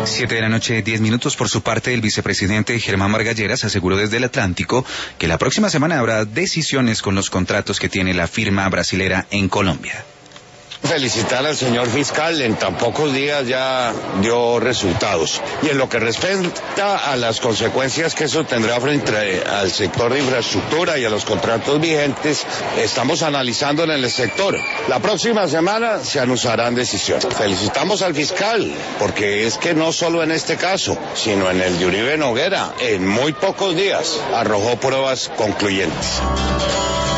7 de la noche, 10 minutos. Por su parte, el vicepresidente Germán Margalleras aseguró desde el Atlántico que la próxima semana habrá decisiones con los contratos que tiene la firma brasilera en Colombia. Felicitar al señor fiscal, en tan pocos días ya dio resultados. Y en lo que respecta a las consecuencias que eso tendrá frente al sector de infraestructura y a los contratos vigentes, estamos analizando en el sector. La próxima semana se anunciarán decisiones. Felicitamos al fiscal, porque es que no solo en este caso, sino en el de Uribe Noguera, en muy pocos días arrojó pruebas concluyentes.